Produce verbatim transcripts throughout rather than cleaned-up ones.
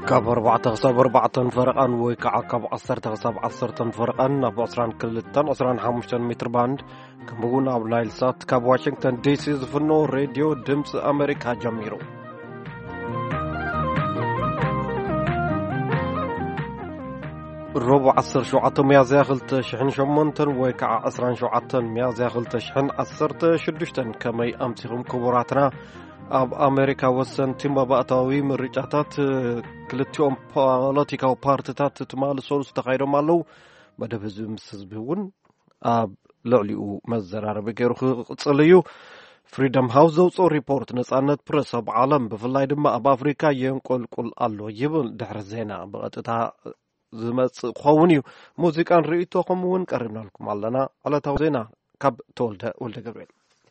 كاب أربعة غصاب أربعة فرقان ويكع كاب عصرت غصاب عصرت فرقان أبو عصران كلتان عصران حمشتن متر باند كمبون أو لايل سات كاب واشنطن دي سي زفنو راديو دمس أمريكا جميرو ربع عصر شوعة ميازا خلت شحن شمونتن ويكع عصران شوعة ميازا خلت شحن عصرت شدشتن كمي أمسيهم كبراتنا أب أمريكا وسن تيم بأتاوي من رجعتات كلتيوم بوليتيكا بارتيتات تمال سولس تغيروا مالو بدا بزوم سزبون أب لعليو مزر عربي كيرو تصليو فريدم هاوس زوصو ريبورت نصانت بريس اب عالم بفلاي دما اب افريكا ينقل قل الله يبل دحر زينا بقطتا زمص خوونيو موزيكان ريتوكم ون قربنا لكم علنا على تو زينا كاب تولده ولد جبريل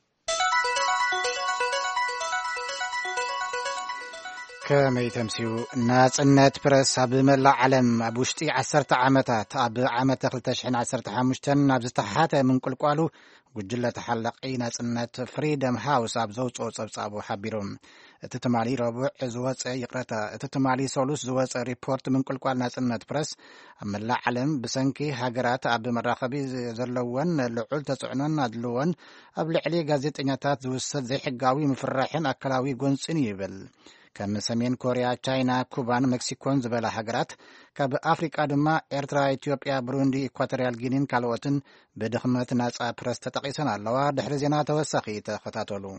كمي تمسيو ناصنت برس اب ملا عالم ابوشتي عشرة عامات اب عامات خلتشحن عشرة حمشتن اب زتحاته من قلقالو وجله تحلقي ناصنت فريدم هاوس اب زوصو صبصابو حبيروم اتتمالي ربع زوص يقرتا اتتمالي سولوس زوص ريبورت من قلقال ناصنت برس ملا عالم بسنكي هاجرات اب مراخبي زلون لعل تصعنن ادلون اب لعلي غازيطنياتات زوصد زي حقاوي مفرحين اكلاوي غونصن يبل كم سمين كوريا تشاينا كوبان مكسيكون زبلا حجرات كاب أفريقيا دما إرترا إثيوبيا بروندي إكواتوريال غينين كالوتن بدخمت ناس أبرز تتقيسنا لوا دحر زينا توسخي تخطاتولو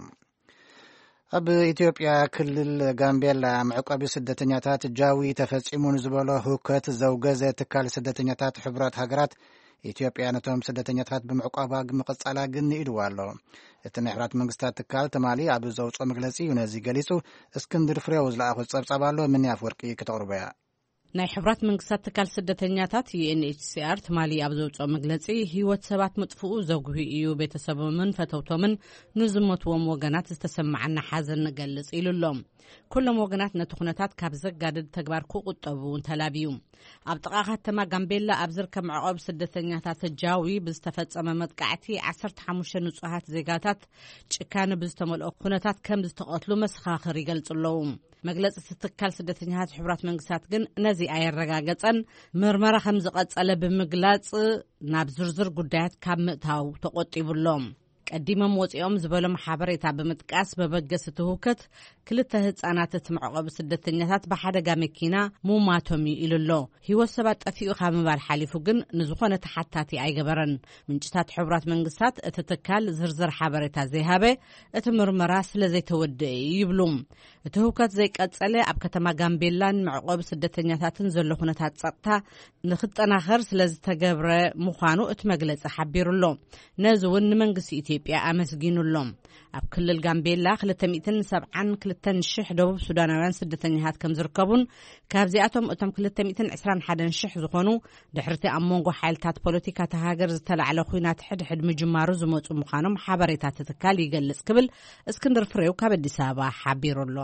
أب إثيوبيا كل غامبيلا معقب سدتنياتات جاوي تفصيمون زبلا هوكت زوجزة تكال سدتنياتات حبرات حجرات ኢትዮጵያ ነቶም ስደተኛታት በመዕቋባ መቀጻላ ግን ይድዋሎ እተነህራት መንግስታት ተካል ተማሊ አብ ዘውጾ መግለጺ ነዚ ገሊጹ እስክንድር ፍሬው ዝላአኹ ጸብጻባሎ ምን ያፍወርቂ ከተቀርበያ ናይ ሕብራት መንግስታት ተካል ስደተኛታት ዩኤንኤችሲአር ተማሊ አብ ዘውጾ መግለጺ ህይወት ሰባት መጥፍኡ ዘጉሂ እዩ ቤተሰቦምን ፈተውቶምን ንዝመትዎም ወገናት ዝተሰማዓና ሓዘን ንገልጽ ኢሉሎም ኩሎም ወገናት ነቲ ኩነታት ካብ ዘጋድድ ተግባር ክቁጠቡ እንተላቢዩ ኣብ ጥቃ ከተማ ጋምቤላ ኣብ ዝርከብ መዕቆብ ስደተኛታት ጃዊ ብዝተፈጸመ መጥቃዕቲ ዓሰርተ ሓሙሽተ ንጹሃት ዜጋታት ጭካነ ብዝተመልኦ ኩነታት ከም ዝተቀትሉ መስኻኽር ይገልጽለው መግለጽ ትካል ስደተኛታት ሕብራት መንግስታት ግን ነዚ ኣየረጋገጸን ምርመራ ከም ዝቀጸለ ብምግላጽ ናብ ዝርዝር ጉዳያት ካብ ምእታው ተቆጢቡሎም ቀዲሞም ወጽኦም ዝበሎም ሓበሬታ በመጥቃስ በበገስ ተሁከት ክልተ ህፃናት ትምዕቆብ ስደተኛታት በሓደጋ መኪና ሙማቶም ኢሉሎ ህይወት ሰባት ጠፊኡ ካምባል ሓሊፉ ግን ንዝኾነ ተሓታቲ ኣይገበረን ምንጭታት ሕብራት መንግስታት እተተካል ዝርዝር ሓበሬታ ዘይሃበ እቲ ምርመራ ስለ ዘይተወድእ ይብሉም እቲ ሁከት ዘይቀጸለ ኣብ ከተማ ጋምቤላን ምዕቆብ ስደተኛታትን ዘሎ ኩነታት ጸጥታ ንኽጠናኸር ስለ ዝተገብረ ምዃኑ እቲ መግለጽ ሓቢሩሎ ነዚ እውን ንመንግስቲ ኢትዮጵያ ኣመስጊኑሎም ኣብ ክልል ጋምቤላ ክልተ ሚእቲ ሰብዓን ክልተ ሽሕ ደቡብ ሱዳናውያን ስደተኛታት ከም ዝርከቡን ካብዚኣቶም እቶም ክልተ ሚእቲ ዒስራን ሓደን ሽሕ ዝኾኑ ድሕርቲ ኣብ መንጎ ሓይልታት ፖለቲካ ተሃገር ዝተላዕለ ኩናት ሕድሕድ ምጅማሩ ዝመጹ ምዃኖም ሓበሬታት ትካል ይገልጽ ክብል እስክንድር ፍሬው ካብ አዲስ አበባ ሓቢሩሎ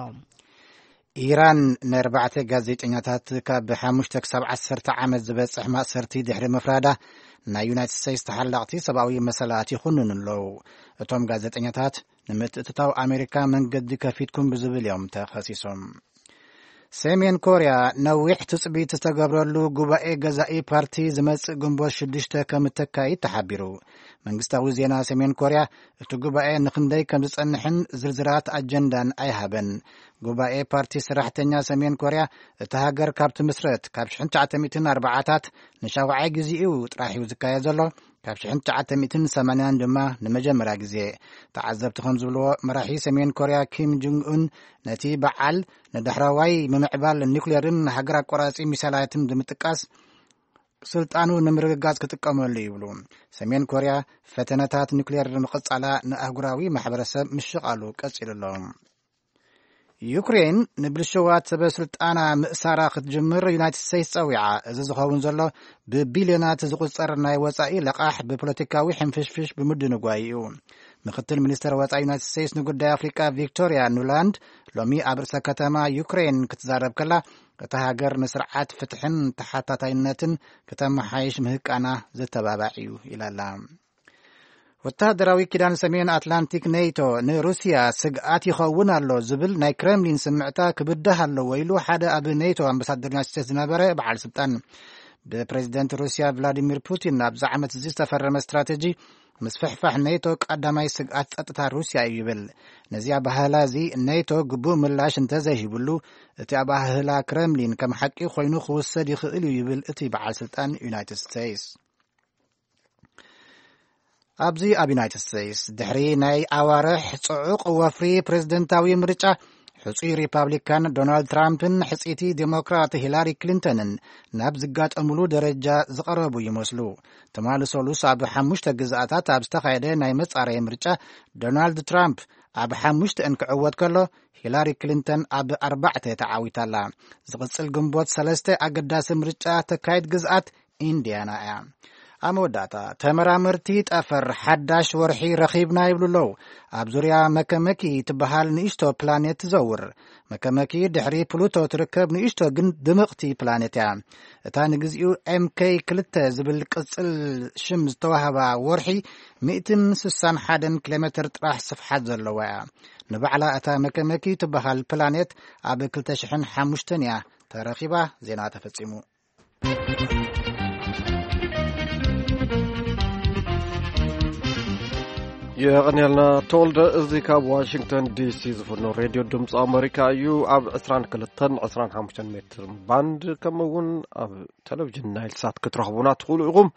ኢራን ነርባዕተ ጋዜጠኛታት ካብ ሓሙሽተ ክሳብ ዓሰርተ ዓመት ዝበጽሕ ማእሰርቲ ድሕሪ መፍራዳ ናይ ዩናይትድ ስቴትስ ተሓላቕቲ ሰብኣዊ መሰላት ይኹኑን ኣለዉ እቶም ጋዜጠኛታት ንምትእትታው ኣሜሪካ መንገዲ ከፊትኩም ብዝብል እዮም ተኸሲሶም ሰሜን ኮርያ ነዊሕ ትጽቢት ዝተገብረሉ ጉባኤ ገዛኢ ፓርቲ ዝመጽእ ግንቦት ሽዱሽተ ከም ተካይድ ተሓቢሩ መንግስታዊ ዜና ሰሜን ኮርያ እቲ ጉባኤ ንክንደይ ከም ዝጸንሕን ዝርዝራት ኣጀንዳን ኣይሃበን ጉባኤ ፓርቲ ሰራሕተኛ ሰሜን ኮርያ እቲ ሃገር ካብቲ ምስረት ካብ ሽሕ ትሽዓተ ሚእትን ኣርባዓታት ንሻውዓይ ግዚኡ ጥራሒው ዝካየድ ዘሎ ካብ ሽሕ ትሽዓተ ሚእትን ሰማንያን ድማ ንመጀመርያ ግዜ ተዓዘብቲ ከም ዝብልዎ መራሒ ሰሜን ኮርያ ኪም ጆንግ ኡን ነቲ በዓል ንዳሕራዋይ ምምዕባል ኒውክሌርን ሃገር ኣቆራጺ ሚሳይላትን ብምጥቃስ ስልጣኑ ንምርግጋጽ ክጥቀመሉ ይብሉ ሰሜን ኮርያ ፈተነታት ኒውክሌር ንምቕጻላ ንኣህጉራዊ ማሕበረሰብ ምሽቃሉ ቀጺሉሎም ዩክሬን ንብልሽዋት ሰበስልጣና ምእሳራ ክትጅምር ዩናይትድ ስቴትስ ጸዊዓ እዚ ዝኸውን ዘሎ ብቢልዮናት ዝቁጸር ናይ ወጻኢ ለቃሕ ብፖለቲካዊ ሕንፍሽፍሽ ብምድንጓይ እዩ ምክትል ሚኒስትር ወጻኢ ዩናይትድ ስቴትስ ንጉዳይ አፍሪካ ቪክቶሪያ ኑላንድ ሎሚ ኣብ ርእሰ ከተማ ዩክሬን ክትዛረብ ከላ እታ ሃገር ንስርዓት ፍትሕን ተሓታታይነትን ከተማሓይሽ ምህቃና ዝተባባዕ እዩ ኢላላ ወታደራዊ ኪዳን ሰሜን አትላንቲክ ኔቶ ንሩሲያ ስግኣት ይኸውን ኣሎ ዝብል ናይ ክሬምሊን ስምዕታ ክብድህ ኣሎ ወይሉ ሓደ ኣብ ኔቶ ኣምባሳደር ዩናይትድ ስቴትስ ዝነበረ በዓል ስልጣን ብፕሬዚደንት ሩሲያ ቭላዲሚር ፑቲን ኣብዚ ዓመት እዚ ዝተፈረመ ስትራቴጂ ምስ ፍሕፋሕ ኔቶ ቀዳማይ ስግኣት ጸጥታ ሩሲያ እዩ ይብል ነዚያ ባህላ እዚ ኔቶ ግቡእ ምላሽ እንተዘይሂብሉ እቲ ኣባህላ ክሬምሊን ከም ሓቂ ኮይኑ ክውሰድ ይኽእል እዩ ይብል እቲ በዓል ስልጣን ዩናይትድ ስቴትስ ኣብዚ ኣብ ዩናይትድ ስቴትስ ድሕሪ ናይ ኣዋርሕ ጽዑቕ ወፍሪ ፕሬዝደንታዊ ምርጫ ሕጹይ ሪፐብሊካን ዶናልድ ትራምፕን ሕጺቲ ዴሞክራት ሂላሪ ክሊንተንን ናብ ዝጋጠሙሉ ደረጃ ዝቐረቡ ይመስሉ ትማሊ ሰሉስ ኣብ ሓሙሽተ ግዝኣታት ኣብ ዝተኻየደ ናይ መጻረዪ ምርጫ ዶናልድ ትራምፕ ኣብ ሓሙሽተ እንክዕወት ከሎ ሂላሪ ክሊንተን ኣብ ኣርባዕተ ተዓዊታላ ዝቕጽል ግንቦት ሰለስተ ኣገዳሲ ምርጫ ተካይድ ግዝኣት ኢንድያና እያ ኣብ መወዳእታ ተመራመርቲ ጠፈር ሓዳሽ ወርሒ ረኺብና ይብሉለው ኣብ ዙርያ መከመኪ ትበሃል ንእሽቶ ፕላኔት ትዘውር መከመኪ ድሕሪ ፕሉቶ ትርከብ ንእሽቶ ግን ድምቕቲ ፕላኔት እያ እታ ንግዚኡ ኤምኬይ ክልተ ዝብል ቅጽል ሽም ዝተዋህባ ወርሒ ሚእቲ ስሳን ሓደን ኪሎ ሜትር ጥራሕ ስፍሓት ዘለዋ እያ ንባዕላ እታ መከመኪ ትበሃል ፕላኔት ኣብ ክልተ ሽሕን ሓሙሽተን እያ ተረኺባ ዜና ተፈጺሙ የቀንያልና ተወልደ እዚ ካብ ዋሽንግተን ዲሲ ዝፍኖ ሬድዮ ድምፂ ኣሜሪካ እዩ ኣብ عشرين ክልተን عشرين ሓሙሽተ ሜትር ባንድ ከምውን ኣብ ቴሌቪዥን ናይል ሳት ክትረኽቡና ትኽእሉ ኢኹም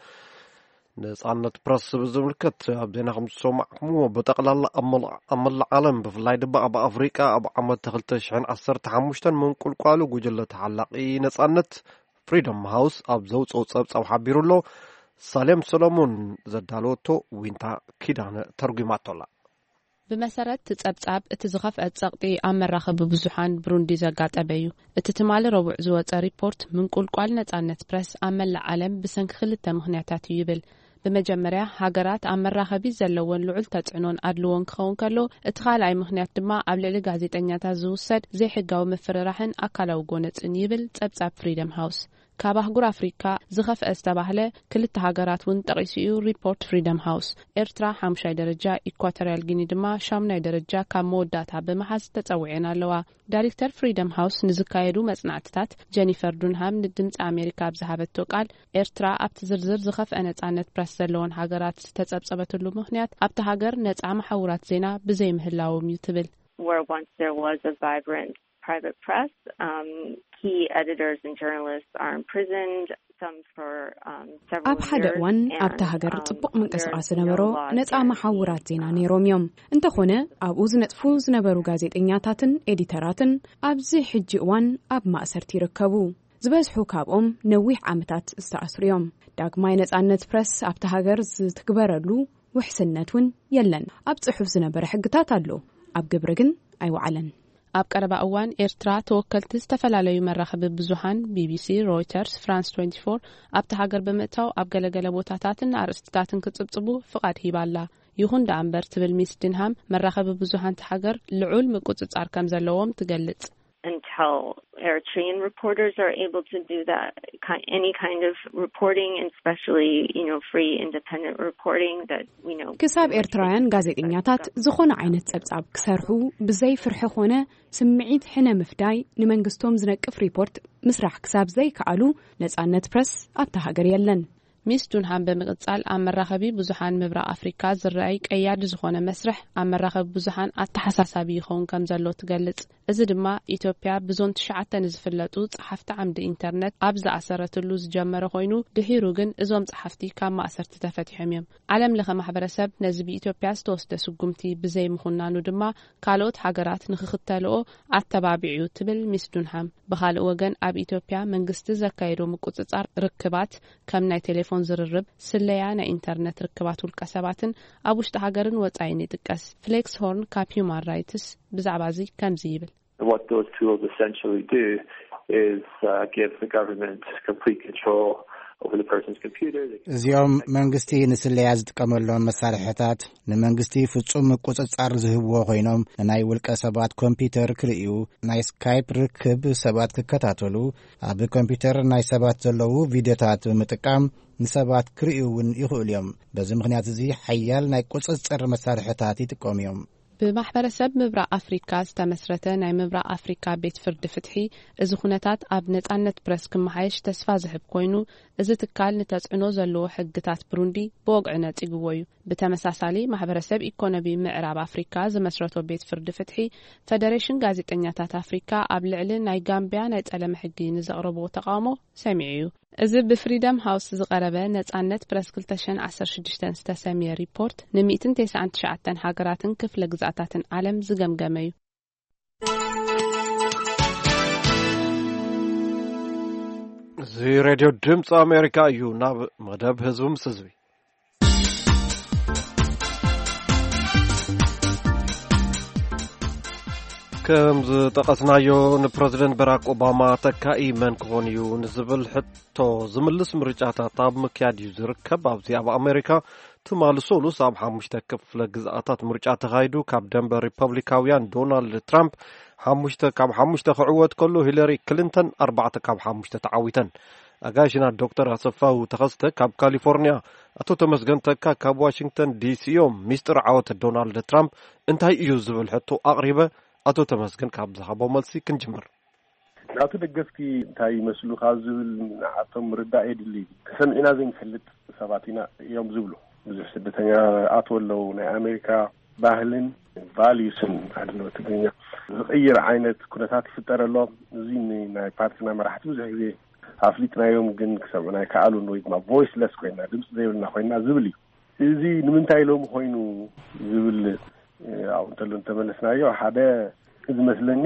ነጻነት ፕረስ ብዝምልከት ኣብ ዜና ከም ዝሰማዕኹም በጠቕላላ ኣብ ዓለም ብፍላይ ድማ ኣብ ኣፍሪቃ ኣብ ዓመት ክልተ ሽሕን ዓሰርተ ሓሙሽተ ምንቁልቋሉ ጉጅለ ተሓላቂ ነጻነት ፍሪደም ሃውስ ኣብ ዘውፅኦ ጸብጻብ ሓቢሩሎ ሳሌም ሰሎሞን ዘዳለወቶ ዊንታ ኪዳነ ተርጉማቶላ ብመሰረት ጸብጻብ እቲ ዝኸፍአ ጸቕጢ ኣብ መራኸቢ ብዙሓን ብሩንዲ ዘጋጠመ እዩ እቲ ትማሊ ረቡዕ ዝወፀ ሪፖርት ምንቁልቋል ነጻነት ፕረስ ኣብ መላእ ዓለም ብሰንኪ ክልተ ምኽንያታት እዩ ይብል በመጀመሪያ ሃገራት ኣብ መራኸቢ ዘለወን ልዑል ተጽዕኖን ኣድልዎን ክኸውን ከሎ እቲ ካልኣይ ምኽንያት ድማ ኣብ ልዕሊ ጋዜጠኛታት ዝውሰድ ዘይሕጋዊ ምፍርራሕን ኣካላዊ ጎነፅን ይብል ጸብጻብ ፍሪደም ሃውስ ካብ ኣህጉር ኣፍሪካ ዝኸፍአ ዝተባህለ ክልተ ሃገራት እውን ጠቒሱ እዩ ሪፖርት ፍሪደም ሃውስ ኤርትራ ሓሙሻይ ደረጃ ኢኳቶሪያል ጊኒ ድማ ሻምናይ ደረጃ ካብ መወዳእታ ብምሓዝ ተጸውዐን ኣለዋ ዳይሬክተር ፍሪደም ሃውስ ንዝካየዱ መጽናዕትታት ጀኒፈር ዱንሃም ንድምፂ ኣሜሪካ ብዝሃበቶ ቃል ኤርትራ ኣብቲ ዝርዝር ዝኸፍአ ነጻነት ፕረስ ዘለዎን ሃገራት ዝተጸብጸበትሉ ምኽንያት ኣብቲ ሃገር ነጻ ማሕውራት ዜና ብዘይ ምህላዎም እዩ ትብል Where once there was a vibrant private press, um, key editors and journalists are imprisoned, some for um, several ኣብ ሓደ እዋን ኣብታ ሃገር ጽቡቕ ምንቅስቓስ ነበሮ ነጻ ማሕውራት ዜና ነይሮም እዮም እንተኾነ ኣብኡ ዝነጥፉ ዝነበሩ ጋዜጠኛታትን ኤዲተራትን ኣብዚ ሕጂ እዋን ኣብ ማእሰርቲ ይርከቡ ዝበዝሑ ካብኦም ነዊሕ ዓመታት ዝተኣስሩ እዮም ዳግማይ ነጻነት ፕረስ ኣብታ ሃገር ዝትግበረሉ ውሕስነት እውን የለን ኣብ ጽሑፍ ዝነበረ ሕግታት ኣሎ ኣብ ግብሪ ግን ኣይወዓለን ኣብ ቀረባ እዋን ኤርትራ ተወከልቲ ዝተፈላለዩ መራኸቢ ብዙሓን ቢቢሲ ሮይተርስ ፍራንስ ሃያ ኣርባዕ ኣብቲ ሃገር ብምእታው ኣብ ገለገለ ቦታታትን ኣርእስትታትን ክጽብጽቡ ፍቓድ ሂባላ ይኹን ዳ እምበር ትብል ሚስ ድንሃም መራኸቢ ብዙሓን ሃገር ልዑል ምቁጽጻር ከም ዘለዎም ትገልጽ until Eritrean reporters are able to do that any kind of reporting and especially you know free independent reporting that we know ክሳብ ኤርትራውያን ጋዜጠኛታት ዝኾነ ዓይነት ጸብጻብ ክሰርሑ ብዘይ ፍርሒ ኾነ ስምዒት ሕነ ምፍዳይ ንመንግስቶም ዝነቅፍ ሪፖርት ምስራሕ ክሳብ ዘይ ከኣሉ ነጻነት ፕረስ ኣብታ ሃገር የለን ሚስ ዱንሃም በመቅጻል ኣብ መራኸቢ ብዙሓን ምብራቕ ኣፍሪካ ዝረኣይ ቀያዲ ዝኾነ መስርሕ ኣብ መራኸቢ ብዙሓን ኣተሓሳሳቢ ይኸውን ከም ዘሎ ትገልጽ እዚ ድማ ኢትዮጵያ ብዞን ትሽዓተ ዝፍለጡ ጸሓፍቲ ዓምዲ ኢንተርኔት ኣብ ዝኣሰረትሉ ዝጀመረ ኮይኑ ድሒሩ ግን እዞም ጸሓፍቲ ካብ ማእሰርቲ ተፈቲሖም እዮም ዓለም ለኸ ማሕበረሰብ ነዚ ብኢትዮጵያ ዝተወስደ ስጉምቲ ብዘይ ምኹናኑ ድማ ካልኦት ሃገራት ንኽኽተልኦ ኣተባቢዑ ትብል ሚስ ዱንሃም ብኻልእ ወገን ኣብ ኢትዮጵያ መንግስቲ ዘካየዶ ምቁጽጻር ርክባት ከም ናይ ቴሌፎን ዝርርብ ስለያ ናይ ኢንተርኔት ርክባት ውልቀ ሰባትን ኣብ ውሽጢ ሃገርን ወጻኢን ይጥቀስ ፍሌክስ ሆርን ካብ ሂውማን ራይትስ ብዛዕባ እዚ ከምዚ ይብል What those tools essentially do is uh, give the government complete control over the person's computer. እዚኦም መንግስቲ ንስለያ ዝጥቀመሎም መሳርሒታት ንመንግስቲ ፍጹም ቁጽጻር ዝህብዎ ኮይኖም ናይ ውልቀ ሰባት ኮምፒውተር ክርእዩ ናይ ስካይፕ ርክብ ሰባት ክከታተሉ ኣብ ኮምፒውተር ናይ ሰባት ዘለዉ ቪድዮታት ምጥቃም ንሰባት ክርእዩውን ይኽእሉ እዮም በዚ ምክንያት እዚ ሓያል ናይ ቁጽጽር መሳርሒታት ይጥቀሙ እዮም ብማሕበረሰብ ምብራቅ አፍሪካ ዝተመስረተ ናይ ምብራቅ አፍሪካ ቤት ፍርዲ ፍትሒ እዚ ኩነታት ኣብ ነጻነት ፕረስ ክመሓየሽ ተስፋ ዝህብ ኮይኑ እዚ ትካል ንተጽዕኖ ዘለዎ ሕግታት ብሩንዲ ብወግዒ ነጽግዎ እዩ ብተመሳሳሊ ማሕበረሰብ ኢኮኖሚ ምዕራብ አፍሪካ ዝመስረቶ ቤት ፍርዲ ፍትሒ ፌደሬሽን ጋዜጠኛታት አፍሪካ ኣብ ልዕሊ ናይ ጋምቢያ ናይ ጸለመ ሕጊ ንዘቕረብዎ ተቃውሞ ሰሚዑ እዩ እዚ ብፍሪደም ሃውስ ዝቀረበ ነጻነት ፕረስ two thousand sixteen ዝተሰሚየ ሪፖርት ን199 ሃገራትን ክፍለ ግዛታትን ዓለም ዝገምገመ እዩ እዚ ሬድዮ ድምፂ አሜሪካ እዩ ናብ መደብ ህዝቡ ምስ ህዝቢ ከም ዝጠቀስናዮ ንፕሬዝደንት ባራክ ኦባማ ተካኢ መን ክኾን እዩ ንዝብል ሕቶ ዝምልስ ምርጫታት ኣብ ምክያድ እዩ ዝርከብ ኣብዚ ኣብ አሜሪካ ትማሊ ሶሉስ ኣብ ሓሙሽተ ክፍለ ግዝኣታት ምርጫ ተኻይዱ ካብ ደንበር ሪፐብሊካውያን ዶናልድ ትራምፕ ሓሙሽተ ካብ ሓሙሽተ ክዕወት ከሎ ሂለሪ ክሊንተን ኣርባዕተ ካብ ሓሙሽተ ተዓዊተን ኣጋይሽና ዶክተር ኣሰፋው ተኸስተ ካብ ካሊፎርኒያ ኣቶ ተመስገን ተካ ካብ ዋሽንግተን ዲሲኦም ሚስጥር ዓወት ዶናልድ ትራምፕ እንታይ እዩ ዝብል ሕቶ ኣቕሪበ ኣቶ ተመስገን ካብ ዝሃቦ መልሲ ክንጅምር ኣቶ ደገፍቲ እንታይ ይመስሉ ካብ ዝብል ንዓቶም ርዳእ የድሊ ሰምዒና ዘይንፈልጥ ሰባት ኢና እዮም ዝብሉ ብዙሕ ስደተኛ ኣትወለው ናይ ኣሜሪካ ባህልን ቫልዩስን ኣድነው ትግርኛ ዝቕይር ዓይነት ኩነታት ይፍጠረሎ እዚ ናይ ፓርቲና መራሕቲ ብዙሕ ግዜ ኣፍሊጥናዮም ግን ክሰምዑና ይከኣሉን ወይ ድማ ቮይስለስ ኮይና ድምፂ ዘይብልና ኮይና ዝብል እዩ እዚ ንምንታይ ኢሎም ኮይኑ ዝብል ኣብ እንተሎ እንተመለስናዮ ሓደ ዝመስለኒ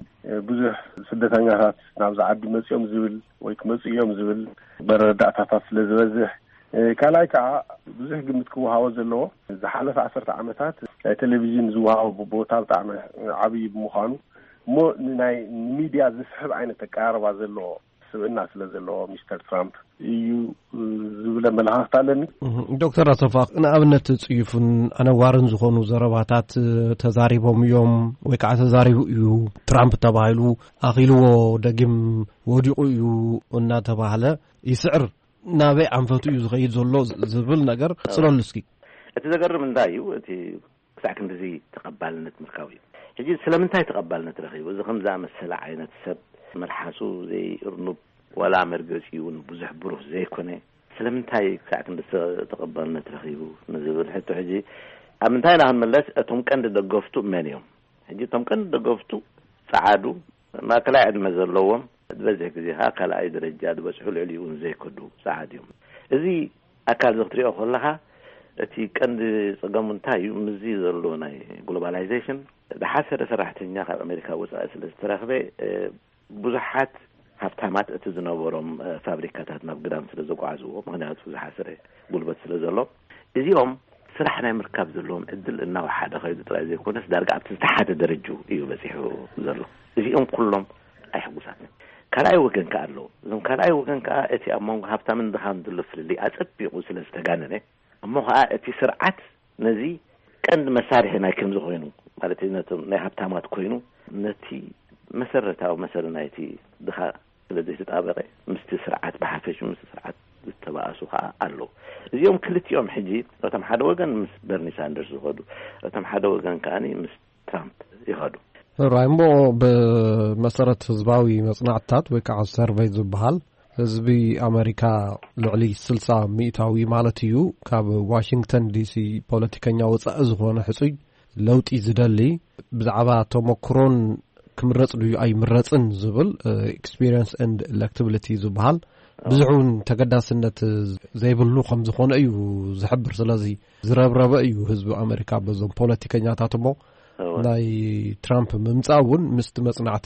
ብዙሕ ስደተኛታት ናብዚ ዓዲ መፅኦም ዝብል ወይ ክመፅኦም ዝብል መረዳእታታት ስለ ዝበዝሕ ካልኣይ ከዓ ብዙሕ ግምት ክወሃቦ ዘለዎ ዝሓለፈ ዓሰርተ ዓመታት ናይ ቴሌቪዥን ዝወሃቦ ቦታ ብጣዕሚ ዓብዪ ብምዃኑ እሞ ናይ ሚድያ ዝስሕብ ዓይነት ኣቀራርባ ዘለዎ ስብዕና ስለ ዘለዎ ሚስተር ትራምፕ እዩ ዝብለ መላእኽቲ ኣለኒ ዶክተር ኣሰፋ ንኣብነት ጽዩፍን ኣነዋርን ዝኾኑ ዘረባታት ተዛሪቦም እዮም ወይ ከዓ ተዛሪቡ እዩ ትራምፕ ተባሂሉ ኣኺልዎ ደጊም ወዲቑ እዩ እናተባህለ ይስዕር ናበይ ኣንፈቱ እዩ ዝኸይድ ዘሎ ዝብል ነገር ጽለሉ እስኪ እቲ ዘገርም እንታይ እዩ እቲ ክሳዕ ክንድዚ ተቐባልነት ምርካብ እዩ ሕጂ ስለምንታይ ተቐባልነት ረኺቡ እዚ ከምዛ መሰለ ዓይነት ሰብ መልሓሱ ዘይርኑብ ወላ መርገፂውን ብዙሕ ብሩህ ዘይኮነ ስለምንታይ ክሳዕ ክንዲ ተቐባልነት ረኺቡ ንዝብል ሕቶ ሕጂ ኣብ ምንታይ ኢና ክንመለስ እቶም ቀንዲ ደገፍቱ መን እዮም ሕጂ እቶም ቀንዲ ደገፍቱ ጸዓዱ ማእከላይ ዕድመ ዘለዎም ዝበዝሕ ግዜ ካ ካልኣይ ደረጃ ዝበፅሑ ልዕሊኡን ዘይከዱ ጸዓድ እዮም እዚ ኣካል ዝኽትሪኦ ከለኻ እቲ ቀንዲ ፀገሙ እንታይ እዩ ምዚ ዘሎ ናይ ግሎባላይዜሽን ዝሓሰረ ሰራሕተኛ ካብ ኣሜሪካ ወፃኢ ስለ ዝተረኽበ ብዙሓት ሃብታማት እቲ ዝነበሮም ፋብሪካታት ናብ ግዳም ስለ ዘጓዓዝዎ ምክንያቱ ዝሓሰረ ጉልበት ስለ ዘሎ እዚኦም ስራሕ ናይ ምርካብ ዘለዎም ዕድል እናወሓደ ኸይዱ ጥራይ ዘይኮነስ ዳርጋ ኣብቲ ዝተሓተ ደረጃ እዩ በፂሑ ዘሎ እዚኦም ኩሎም ኣይሕጉሳትን ካልኣይ ወገን ከዓ ኣለዎ እዞም ካልኣይ ወገን ከዓ እቲ ኣብ መንጎ ሃብታምን ድኻን ዘሎ ፍልልይ ኣጸቢቑ ስለ ዝተጋነነ እሞ ከዓ እቲ ስርዓት ነዚ ቀንዲ መሳርሒ ናይ ከምዚ ኮይኑ ማለት ነቶም ናይ ሃብታማት ኮይኑ ነቲ መሰረታዊ መሰረ ናይቲ ድኻ ስለዚ ተጣበቀ ምስቲ ስርዓት በሓፈሽ ምስቲ ስርዓት ዝተባኣሱ ከዓ ኣሎ እዚኦም ክልቲኦም ሕጂ እቶም ሓደ ወገን ምስ በርኒ ሳንደርስ ዝኸዱ እቶም ሓደ ወገን ከዓኒ ምስ ትራምፕ ይኸዱ ራይሞ በመሰረት ህዝባዊ መጽናዕታት ወይ ከዓ ሰርቬይ ዝበሃል ህዝቢ ኣሜሪካ ልዕሊ ስልሳ ሚእታዊ ማለት እዩ ካብ ዋሽንግተን ዲሲ ፖለቲከኛ ወፃኢ ዝኾነ ሕጹይ ለውጢ ዝደሊ ብዛዕባ ተመክሮን ክምረጽ ድዩ ኣይምረጽን ዝብል ኤክስፒሪየንስ ኤንድ ኤሌክቲቢሊቲ ዝበሃል ብዙሑን ተገዳስነት ዘይብሉ ከም ዝኾነ እዩ ዝሕብር ስለዚ ዝረብረበ እዩ ህዝቢ ኣሜሪካ በዞም ፖለቲከኛታት እሞ ናይ ትራምፕ ምምጻውን ምስቲ መጽናዕቲ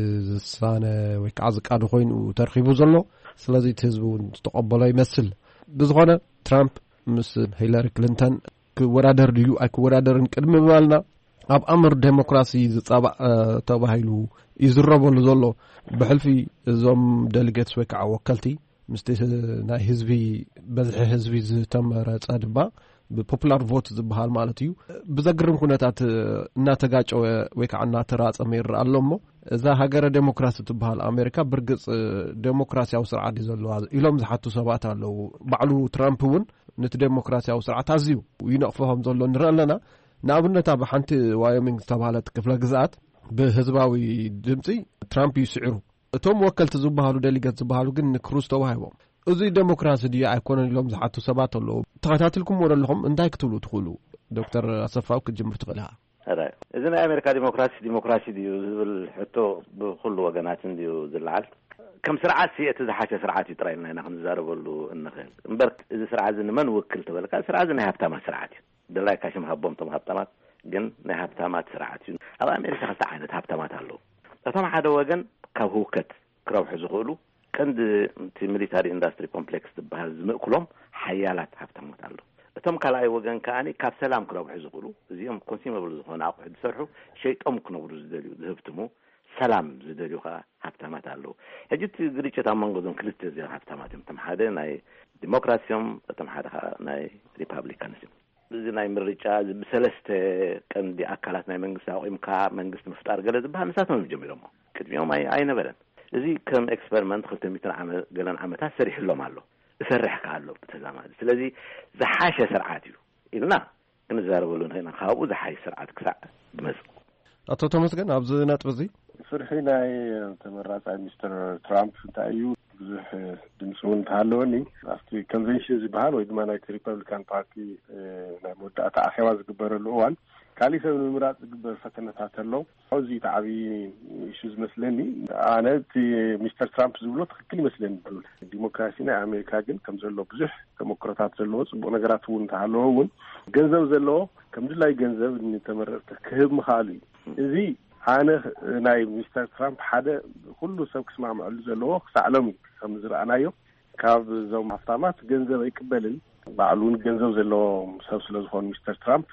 ዝሳነ ወይ ከዓ ዝቃዱ ኮይኑ ተርኺቡ ዘሎ ስለዚ እቲ ህዝቢ እውን ዝተቐበሎ ይመስል ብዝኾነ ትራምፕ ምስ ሂለሪ ክሊንተን ክወዳደር ድዩ ኣይክወዳደርን ቅድሚ ምባልና ኣብ ኣምር ዴሞክራሲ ዝጻባእ ተባሂሉ ይዝረበሉ ዘሎ ብሕልፊ እዞም ዴሊጌትስ ወይ ከዓ ወከልቲ ምስቲ ናይ ህዝቢ በዝሒ ህዝቢ ዝተመረፀ ድማ ብፖፑላር ቮት ዝበሃል ማለት እዩ ብዘግርም ኩነታት እናተጋጨወ ወይ ከዓ እናተራፀመ ይረአ ኣሎ እሞ እዛ ሃገረ ዴሞክራሲ ትበሃል ኣሜሪካ ብርግፅ ዴሞክራሲያዊ ስርዓት ዘለዋ ኢሎም ዝሓቱ ሰባት ኣለዉ ባዕሉ ትራምፕ እውን ነቲ ዴሞክራሲያዊ ስርዓት ኣዝዩ ይነቕፎም ዘሎ ንርኢ ኣለና ንኣብነት ኣብ ሓንቲ ዋዮሚንግ ዝተባሃለት ክፍለ ግዝኣት ብህዝባዊ ድምፂ ትራምፕ ይስዕሩ እቶም ወከልቲ ዝበሃሉ ዴሊጌት ዝበሃሉ ግን ንክሩዝ ተዋሂቦም እዚ ዴሞክራሲ ድያ ኣይኮነን ኢሎም ዝሓቱ ሰባት ኣለዉ ተኸታትልኩም ወለለኹም እንታይ ክትብሉ ትኽእሉ ዶክተር ኣሰፋው ክጅምር ትኽእል ኢኻ هذا إذا أمريكا ديمقراطية ديمقراطية ديو حتى بكل وجنات ديو زلعل كم سرعات سيئة تزحش سرعات يترين لنا خنزارب ولو النخيل مبرك إذا سرعات إن من وكلت بالك سرعات إنها هبتامات سرعات دلائي كاشم هبوم تم هبتامات جن إنها هبتامات سرعات هذا أمريكا خلت عينة هبتامات هلو طبعا هذا وجن كهوكت كروح زغلو كند تي ميليتاري اندستري كومبلكس تبهز مأكلهم حيالات هبتامات هلو تم كلاي وجن كاني كاب سلام كروح زغلو زيهم كونسيمبل زخون عقد سرحو شيء أم كنور زدليو ذهبتمو سلام زدليو خا هبتامات هلو هجت غريشة تامن قدوم كلست زي هبتامات تم حدا ناي ديمقراطيوم تم حدا ناي ريبابليكانزم زي ناي مريجا بسلست كان دي أكلات ناي منجس أو إمكا منجس مفتار قلت بها مساتهم بجميلهم كتبيهم أي أي نبلن زي كم إكسبيرمنت خلت ميتنا عمل قلنا عمتها سريح له ماله سرح كله بتزامن ስለዚህ زحاش سرعاتيو إلنا كنزاربولون هنا خاو زحاش سرعات كسع بمز አቶ ተመስገን ኣብዚ ነጥብ እዚ ፍርሒ ናይ ተመራጻይ ሚስተር ትራምፕ እንታዩ ብዙሕ ድምፁን ተሃለወኒ ኣብቲ ኮንቨንሽን ዝበሃል ወይ ድማ ናይ ሪፐብሊካን ፓርቲ ናይ መወዳእታ ኣኼባ ዝግበረሉ እዋን ካሊ ሰብ ንምራፅ ዝግበር ፈተነታት ኣሎ ኣብዚ ተዓቢ ኢሹ ዝመስለኒ ኣነ እቲ ሚስተር ትራምፕ ዝብሎ ትክክል ይመስለኒ ዲሞክራሲ ናይ ኣሜሪካ ግን ከም ዘሎ ብዙሕ ተሞክሮታት ዘለዎ ፅቡቅ ነገራት እውን ተሃለዎ እውን ገንዘብ ዘለዎ ከምድላይ ገንዘብ ንተመረፅቲ ክህብ ምኻሉ እዚ ኣነ ናይ ሚስተር ትራምፕ ሓደ ኩሉ ሰብ ክስማዕምዐሉ ዘለዎ ክሳዕሎም ከም ዝረኣናዮ ካብ ዞም ሃፍታማት ገንዘብ ኣይቅበልን ባዕሉን ገንዘብ ዘለዎ ሰብ ስለ ዝኾኑ ሚስተር ትራምፕ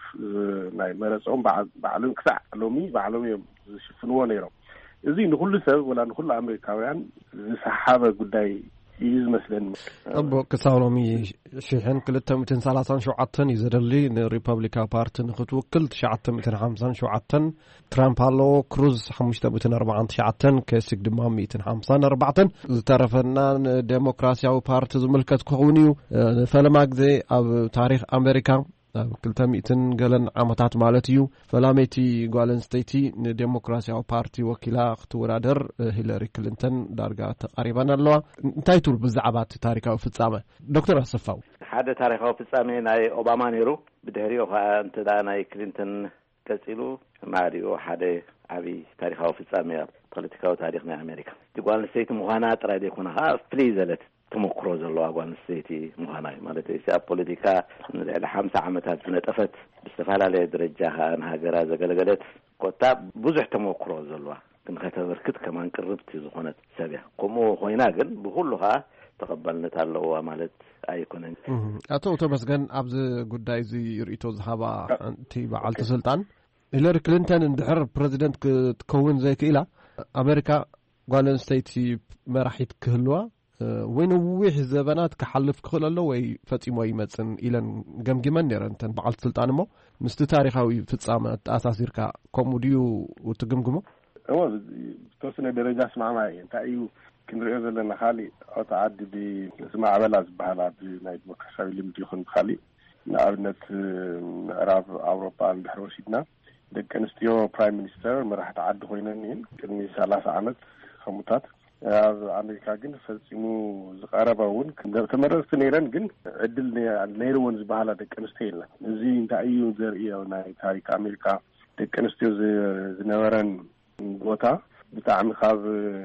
ናይ መረፆም ባዕሉን ክሳዕ ሎሚ ባዕሎም እዮም ዝሽፍንዎ ነይሮም እዚ ንኩሉ ሰብ ወላ ንኩሉ ኣሜሪካውያን ዝሰሓበ ጉዳይ እዩ ዝመስለኒ ኣቦ ክሳብ ሎሚ ሽሕን ክልተ ሚእትን ሰላሳን ሸውዓተን እዩ ዘደሊ ንሪፐብሊካ ፓርቲ ንክትውክል ትሽዓተ ሚእትን ሓምሳን ሸውዓተን ትራምፕ ኣሎ ክሩዝ ሓሙሽተ ሚእትን ኣርባዓን ትሽዓተን ከሲክ ድማ ሚእትን ሓምሳን ኣርባዕተን ዝተረፈና ዴሞክራሲያዊ ፓርቲ ዝምልከት ክኸውን እዩ ፈለማ ግዜ ኣብ ታሪክ ኣሜሪካ ኣብ ክልተ ሚእትን ገለን ዓመታት ማለት እዩ ፈላሜቲ ጓል ኣንስተይቲ ንዴሞክራሲያዊ ፓርቲ ወኪላ ክትወዳደር ሂለሪ ክሊንተን ዳርጋ ተቃሪበን ኣለዋ እንታይ ትብል ብዛዕባ እቲ ታሪካዊ ፍጻመ ዶክተር ኣሰፋው ሓደ ታሪካዊ ፍጻመ ናይ ኦባማ ነይሩ ብድሕሪኡ ከዓ እንተዳ ናይ ክሊንተን ቀፂሉ ማሪኦ ሓደ ዓቢ ታሪካዊ ፍጻመ ኣብ ፖለቲካዊ ታሪክ ናይ ኣሜሪካ እቲ ጓል ኣንስተይቲ ምዃና ጥራይ ዘይኮነ ከዓ ፍልይ ዘለት ተሞክሮ ዘለዋ ጓል ኣንስተይቲ ምዃና እዩ ማለት እዩ ኣብ ፖለቲካ ንልዕሊ ሓምሳ ዓመታት ዝነጠፈት ብዝተፈላለየ ደረጃ ከዓ ንሃገራ ዘገልገለት ኮታ ብዙሕ ተሞክሮ ዘለዋ ክንከተበርክት ከማን ቅርብቲ ዝኾነት ሰብ እያ ከምኡ ኮይና ግን ብኩሉ ከዓ ተቐባልነት ኣለዋ ማለት ኣይኮነን ኣቶ ተመስገን ኣብዚ ጉዳይ እዚ ርእቶ ዝሃባ እቲ በዓልቲ ስልጣን ሂለሪ ክሊንተን እንድሕር ፕሬዚደንት ክትከውን ዘይክኢላ ኣሜሪካ ጓል ኣንስተይቲ መራሒት ክህልዋ ወይ ነዊሕ ዘበናት ክሓልፍ ክኽእል ኣሎ ወይ ፈፂሞ ይመፅን ኢለን ገምጊመን ነይረን ተን በዓልቲ ስልጣን እሞ ምስቲ ታሪካዊ ፍጻመ ኣተኣሳሲርካ ከምኡ ድዩ ትግምግሞ እሞ ብተወሰነ ደረጃ ስማዕማ እየ እንታይ እዩ ክንሪኦ ዘለና ካሊእ ኣብቲ ዓዲ ብዝማዕበላ ዝበሃል ዓዲ ናይ ዲሞክራሲያዊ ልምዲ ይኹን ብካሊእ ንኣብነት ምዕራብ ኣውሮፓ እንድሕር ወሲድና ደቂ ኣንስትዮ ፕራይም ሚኒስተር መራሕቲ ዓዲ ኮይነን እየን ቅድሚ ሰላሳ ዓመት ከምኡታት ኣብ ኣሜሪካ ግን ፈፂሙ ዝቀረበ እውን ተመረፅቲ ነይረን ግን ዕድል ነይርዎን ዝበሃላ ደቂ ኣንስትዮ የለን እዚ እንታይ እዩ ዘርእዮ ናይ ታሪክ ኣሜሪካ ደቂ ኣንስትዮ ዝነበረን ቦታ ብጣዕሚ ካብ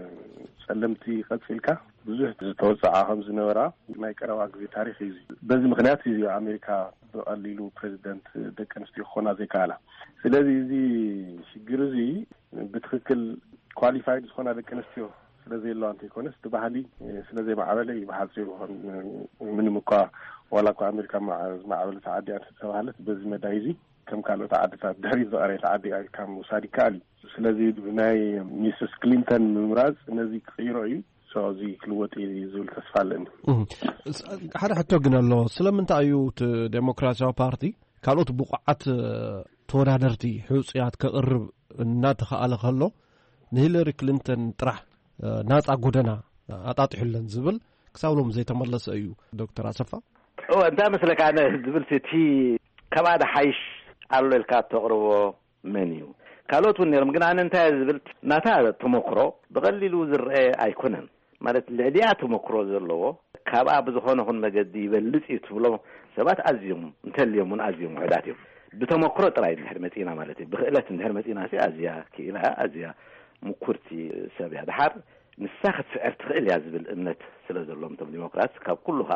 ጸለምቲ ቀፂልካ ብዙሕ ዝተወፅዓ ከም ዝነበራ ናይ ቀረባ ግዜ ታሪክ እዩ በዚ ምክንያት እዩ ኣሜሪካ ብቀሊሉ ፕሬዚደንት ደቂ ኣንስትዮ ክኾና ዘይከኣላ ስለዚ እዚ ሽግር እዚ ብትክክል ኳሊፋይድ ዝኾና ደቂ ኣንስትዮ ስለዚ ሎ አንተ ይኮነስ ተባህሊ ስለዚ ማዕበለ ይባሓጽሩ ምንም እኳ ወላ እኳ ኣሜሪካ ማዕበለ ተዓዲያን ተባህለት በዚ መዳይዚ ከም ካልኦት ዓድታት ድሕሪ ዝቀረየ ተዓዲ ከም ውሳዲ ካሊ ስለዚ ናይ ሚስስ ክሊንተን ምምራጽ ነዚ ክይሮ እዩ سوازي كلوتي زول تسفالن حدا حتى قلنا له سلام انت ايوت ديمقراطيا بارتي كالوت بقعات تورادرتي حوصيات كقرب ناتخاله خلو نهيلاري كلينتون طرح ناص غودنا اطاطحلن زبل كساولم زي تملس ايو دكتور اسفا او انت مثلك انا زبل سيتي كبعد حيش قالوا الكات تقربوا منيو كالوت ونيرم غنا انت زبلت ناتا تمكرو بقليلو زرئ ايكونن ማለት ለሊያ ተመክሮ ዘለዎ ካባ ብዙሆነ ሆን መገዲ ይበልጽ ይትብሎ ሰባት አዝዮም እንተልየሙን አዝዮም ወዳት እዩ በተመክሮ ጥራይ ህርመቲና ማለት በእለት ህርመቲና ሲ አዝያ ከኢላ አዝያ ሙኩርቲ ሰብያ ዳር ንሳخت ፍዕርት ክእል ያዝብል እምነት ስለዘሎም ተም ዲሞክራት ካብ ኩሉሃ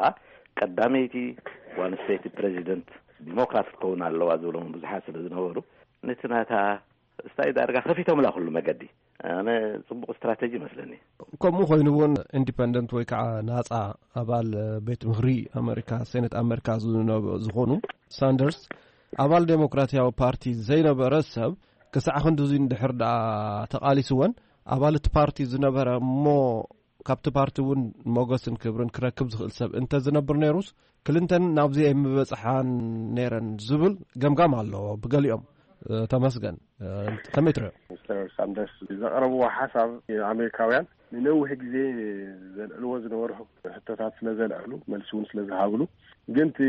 ቀዳሜቲ ዋንስቴት ፕሬዚደንት ዲሞክራት ኮን አለው አዝሎም ብዙሃት ስለዝነበሩ ነትናታ ስታይ ዳርጋ ከፊቶም ላ ሁሉ መገዲ أنا صبغ استراتيجي مثلاً. كم مخينون independent ويكع ناصع أبال بيت مهري أمريكا سنة أمريكا زخونو ساندرز أبال ديمقراطيا وبارتي زينا برسب كساعة خندوزين دحر دا تقالي سوان أبال البارتي زنا برا مو كابت بارتي ون موجسن كبرن كراكب زخل سب أنت زنا برنيروس كلينتون نابزي أم بسحان نيرن زبل جم جم الله بقاليهم تمسجن تمتر مستر ساندرز زقربوا حسب أمريكاويان ننوه جزء زل الوز نوره حتى تعرفنا زل أهلو ملسون سلزه هاولو جنت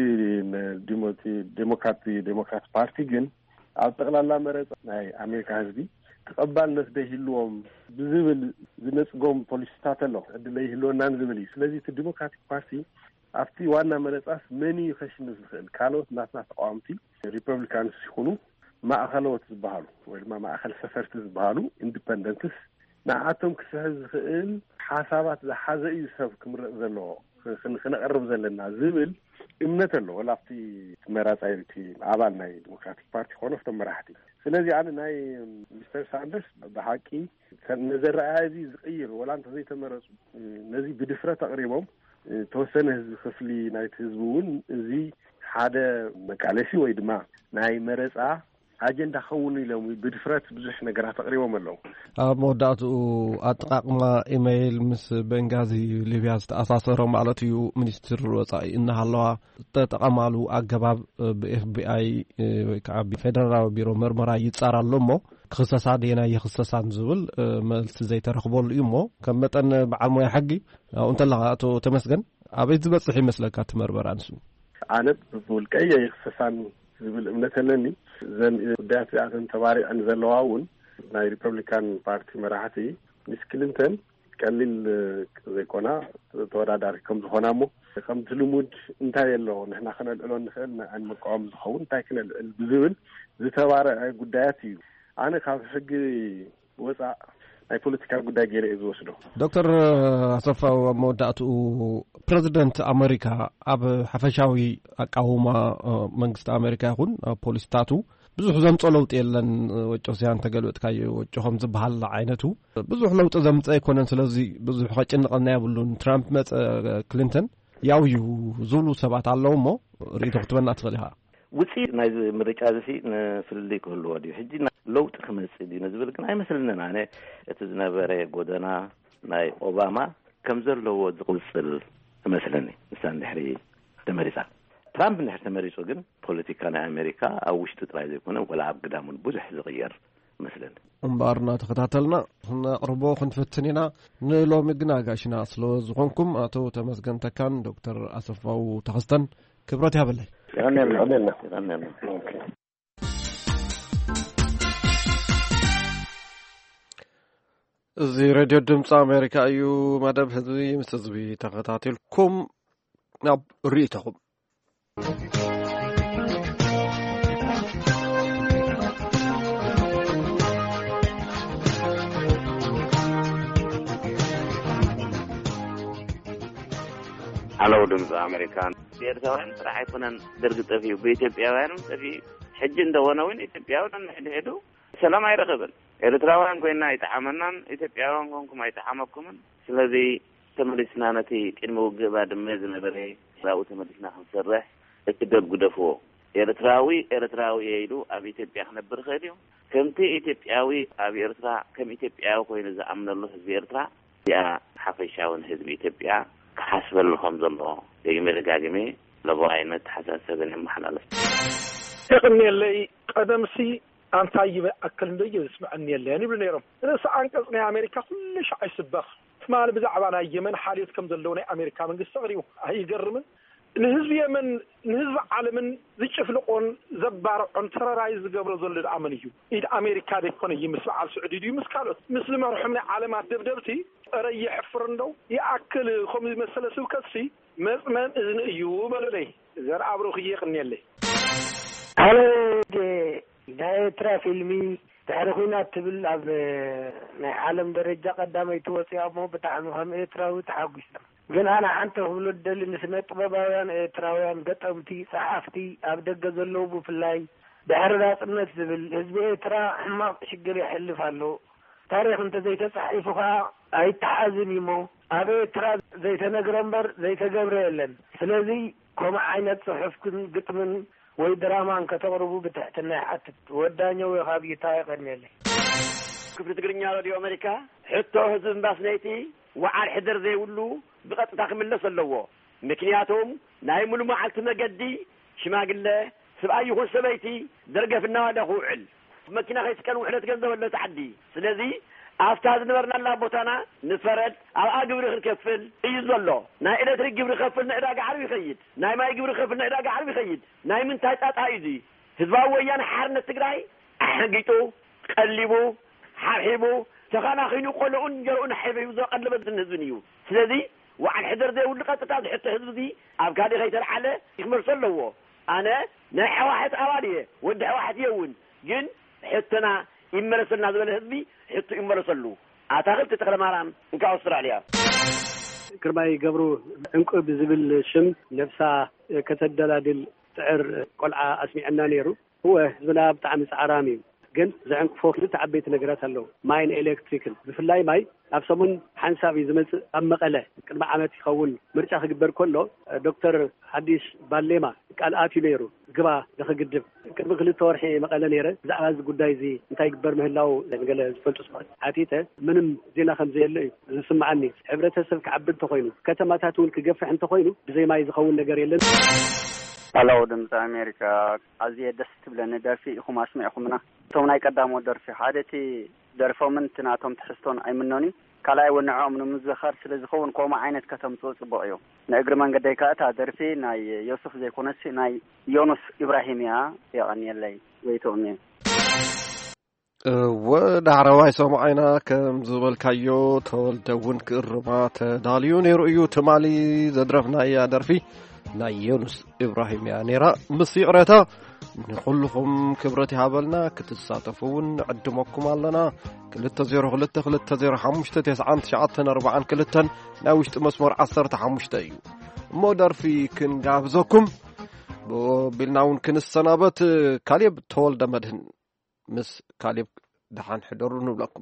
ديموتي ديمقراطي ديمقراط بارتي جن أعتقد الله مرة هاي أمريكا هذي تقبل الناس ده اللوم بزبل الناس قوم بوليستات الله اللي هلو نان زبلي سلزي الديمقراط بارتي أفتي وانا مرة أس مني خشن زخل كانوا ناس ناس قامتي ريبابليكانز يكونوا ما أخلوت زبالو ولا ما أخل سفرت زبالو إندبندنتس نعاتهم كسهز خيل حسابات زحزة يسف كمر زلوا خن خن قرب زلنا زبل إمنته ولا في مرات عيرتي عبالنا ديمقراطيك بارتي خونف تمرحتي سنزي عن ناي مستر ساندرز بحكي نزر عادي زقير ولا أنت زي تمرس نزي بدفرة تقريبا توسنه خفلي نايت هزبون زي حدا مكالسي ويدما ناي مرسا أجندة خوني لو بدفرات بزح نجارة تقريبا ملو. موداتو أتقاقم إيميل مس بنغازي ليبيا أساسرهم على تيو منستر وصاي إنها الله تتقاملو أجباب بإف بي آي كعب فدرال بيرو مرمرا يتصار اللومو خصصا دينا يخصصا نزول ملت زي ترخبول يمو كمتن بعمو يا حقي وانت لها أتو تمسجن أبيت بتصحي مسلك تمرمر عنسو. أنا بقول كي يخصصا زبل إمنتلني زين دافع عن تباري عن زلواون ناي ريبابليكان بارتي مراحتي مس كلينتون قليل زي كونا تورادار كم زخونامو كم تلمود انتاي لو نحنا خنا الالون نخل عن مقام زخون انتاي كنا البزول زي تباري غداياتي انا كاف حق وصا اي بوليتيكال غداي غير ازوسدو دكتور صفا موداتو بريزيدنت امريكا اب حفشاوي اقاوما منግስት امريكا يكون بوليستاتو ብዙሕ ዘምጾ ለውጥ የለን ወጮሲያን ተገልብጥካዩ ወጮም ዝበሃል ዓይነቱ ብዙሕ ለውጥ ዘምጽ አይኮነን ስለዚ ብዙሕ ኸጭንቀልና ያብሉን ትራምፕ መጽ ክሊንተን ያውዩ ዙሉ ሰባት አለውሞ ሪቶ ክትበና ትፈልሃ ውጪ ናይ ምርጫ ዘሲ ፍልልይ ኩሉ ወዲ ሕጂ ለውጥ ክመጽ ዲ ነዝብል ግን አይመስልንና እኔ እቲ ዝነበረ ጎደና ናይ ኦባማ ከም ዘለዎ ዝቁልጽል መስለኒ ንሳን ድሕሪ ተመሪጻ ትራምፕ ንሕር ተመሪጹ ግን ፖለቲካና አሜሪካ አውሽቱ ጥራይ ዘይኮነ ወላ አብግዳሙን ብዙሕ ዝغير መስለን እምባርና ተከታተልና ነቅርቦ ክንፈትኒና ንሎሚ ግን አጋሽና ስለ ዝኾንኩም አቶ ተመስገን ተካን ዶክተር አሰፋው ተኸስተን ክብረት ያበላይ ያነና ያነና ያነና ኦኬ እዚ ሬድዮ ድምጽ አሜሪካ እዩ መደብ ህዝቢ ምስ ህዝቢ ተከታተልኩም ናብ ሪኢተኩም على ودم أمريكان بيرتوان راح يكونن درجة فيه بإثيوبياوين في حج دوانا وين إثيوبياوين نحدو سلام يرغبن إرتراوان كوينا يتعاملنا إثيوبياوين كونكم يتعاملكم سلذي تملسنا نتي الموجب بعد ميزنا بري راو تملسنا خمسة اكتب قدفو إرتراوي إرتراوي يدو أبي إثيوبيا خنا برخيريو كم تي إثيوبياوي أبي إرترا كم إثيوبياوي كوينا زعمنا الله زي إرترا ያ ሓፈሻውን ህዝቢ ኢትዮጵያ ክሓስበልኩም ዘሎ ደግሜ ደጋግሜ ለባይነት ሓሳሰብን የመሓላለፍ ተቅንየለይ ቀደምሲ አንታይ በአከል እንደየ ስማዕኒ የለን ይብሉ ነይሮም እነሱ አንቀጽ ናይ አሜሪካ ኩሉ ሻይ ስበኽ ትማል ብዛዕባ ናይ የመን ሓሊት ከም ዘለው ናይ አሜሪካ መንግስት ተቕሪቡ አይገርምን ንህዝብ የመን ንህዝብ ዓለምን ዝጭፍልቆን ዘባርዖን ተራራይ ዝገብሮ ዘሎ አመን እዩ ኢድ አሜሪካ ደኮነ ይምስል ዓል ስዑዲ እዩ ምስካሎት ምስሊ መርሑም ናይ ዓለማት ደብደብቲ ረይ ሕፍር እንደው ይአክል ከም መሰለ ስብከሲ መጽመን እዝን እዩ በለለይ ዘር አብሮ ይቅንየለይ አለ ዳይትራ ፊልሚ ታሪኹና ትብል ኣብ ናይ ዓለም ደረጃ ቀዳመይ ተወጽያሞ ብጣዕሚ ከም ኤርትራዊ ተሓጉስና ግን አና አንተ ሁሉ ደል ንስነ ጥበባውያን ኤርትራውያን ገጠምቲ ጸሐፍቲ ኣብ ደገ ዘለው ብፍላይ ድሕሪ ናጽነት ዝብል ህዝቢ ኤርትራ ሕማቅ ሽግር ይሕልፍ ኣሎ ታሪኽ እንተ ዘይተጻሒፉኻ ኣይተሓዝን ይሞ ኣብ ኤርትራ ዘይተነግረ እምበር ዘይተገብረ የለን ስለዚ ከምኡ ዓይነት ጽሑፍን ግጥምን ወይ ድራማን ከተቕርቡ ብትሕትና ይሓትት ወዳኛው የኻቢታ ይቀርነለይ ክፍል ትግርኛ ሬድዮ አሜሪካ ሕቶ ህዝብ ባስነይቲ ወዓል ሕድር ዘይብሉ ብቐጥታ ክምለስ ኣለዎ ምክንያቱም ናይ ሙሉ መዓልቲ መገዲ ሽማግለ ሰብኣይ ይኹን ሰበይቲ ደርገፍና ዋዳ ኹውዕል መኪና ከይስከን ውሕለት ገንዘብ ኣሎ ተዓዲ ስለዚ ኣፍታ ዝነበርናላ ቦታና ንፈረድ ኣብ ግብሪ ክንከፍል እዩ ዘሎ ናይ ኤሌክትሪክ ግብሪ ከፍል ንዕዳጋ ዓርቢ ይኸይድ ናይ ማይ ግብሪ ከፍል ንዕዳጋ ዓርቢ ይኸይድ ናይ ምንታይ ጣጣ እዩ ህዝባዊ ወያነ ሓርነት ትግራይ ኣሕጊጡ ቀሊቡ ሓርሒቡ ተኸናኺኑ ቆልኡን ጀርኡን ሓይበዩ ዘቐለበትን ህዝብን እዩ ስለዚ ወዓል ሕድር ዘይብሉ ቀጥታ ዝሕቶ ህዝቢ እዚ ኣብ ካዲ ከይተልዓለ ይክመርሶ ኣለዎ ኣነ ናይ ሕዋሕት ኣባል እየ ወዲ ሕዋሕት የውን ግን ሕቶና ይመለሰልና ዝበለ ህዝቢ ሕቶ ይመለሰሉ ኣታኽልቲ ተክለማርያም እንካ አውስትራልያ ግርማይ ገብሩ እንቁ ብዝብል ሽም ነፍሳ ከተደላድል ጥዕር ቆልዓ ኣስሚዕና ነይሩ هو ህዝብና ብጣዕሚ ጻዕራሚ ግን ዘዕንቅፎ ክልተ ዓበይቲ ነገራት ኣለዉ ማይን ኤሌክትሪክን ብፍላይ ማይ ኣብ ሰሙን ሓንሳብ ዝመጽ ኣብ መቐለ ቅድሚ ዓመት ይኸውን ምርጫ ክግበር ከሎ ዶክተር ሓዲስ ባሌማ ቃልኣት ነይሩ ግባ ለኽግድብ ቅድሚ ክልተ ወርሒ መቐለ ነይረ ብዛዕባ እዚ ጉዳይ እዚ እንታይ ግበር ምህላው ገለ ዝፈልጡ ሰባት ሓቲተ ምንም ዜና ከም ዘየለ እዩ ዝስማዓኒ ሕብረተሰብ ክዓብድ እንተኮይኑ ከተማታት እውን ክገፍሕ እንተኮይኑ ብዘይ ማይ ዝኸውን ነገር የለን አላው ድምጽ አሜሪካ አዚየ ደስ ትብለነ ደርፊ ኢኹም አስሚዕኹምና ቶም ናይ ቀዳሞ ደርፊ ሓደቲ ደርፎምን ትናቶም ትሕስቶን ኣይምኖኒ ካልኣይ ወንዖም ንምዝኸር ስለዝኸውን ቆማ ዓይነት ከተምጾ ጽቡቕ እዩ ንእግሪ መንገደይ ካእታ ደርፊ ናይ ዮሱፍ ዘይኮነስ ናይ ዮኑስ ኢብራሂምያ የቐንየለይ ወይቶኒ ወዳዕረዋይ ሰማዕና ከም ዝበልካዮ ተወልደውን ክእርማ ተዳልዩ ነይሩ እዩ ትማሊ ዘድረፍናያ ደርፊ ናይ ዮኑስ ኢብራሂም ያኔራ ምስይቅረታ ንኹልኹም ክብረት ይሃበልና ክትሳተፉውን ዕድመኩም ኣለና ክልተ ዜሮ ክልተ ክልተ ዜሮ ሓሙሽተ ትስዓን ትሽዓተን ኣርባዓን ክልተን ናይ ውሽጢ መስመር ዓሰርተ ሓሙሽተ እዩ እሞ ደርፊ ክንጋብዘኩም ብልናውን ክንሰናበት ካሌብ ተወልደ መድህን ምስ ካሌብ ደሓን ሕደሩ ንብለኩም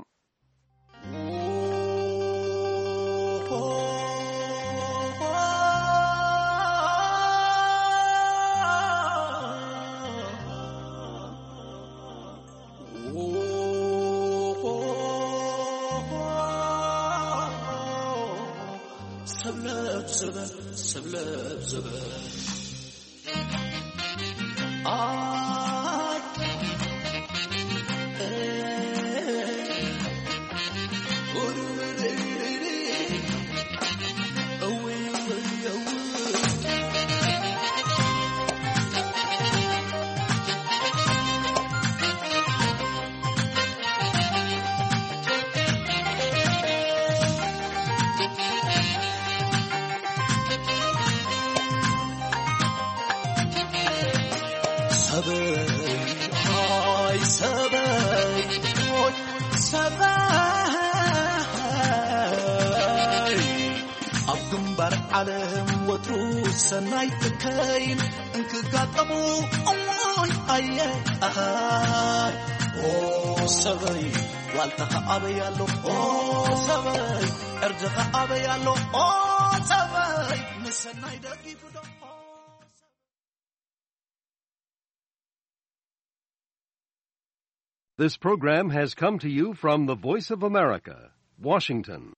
Sablet sablet sablet ah عالم وتروس سنايت كاين انك قاطمو امون ايه اها او سبي والتقى ابيالو او سبي ارجع ابيالو او سبي مسناي دقيقو This program has come to you from the Voice of America, Washington.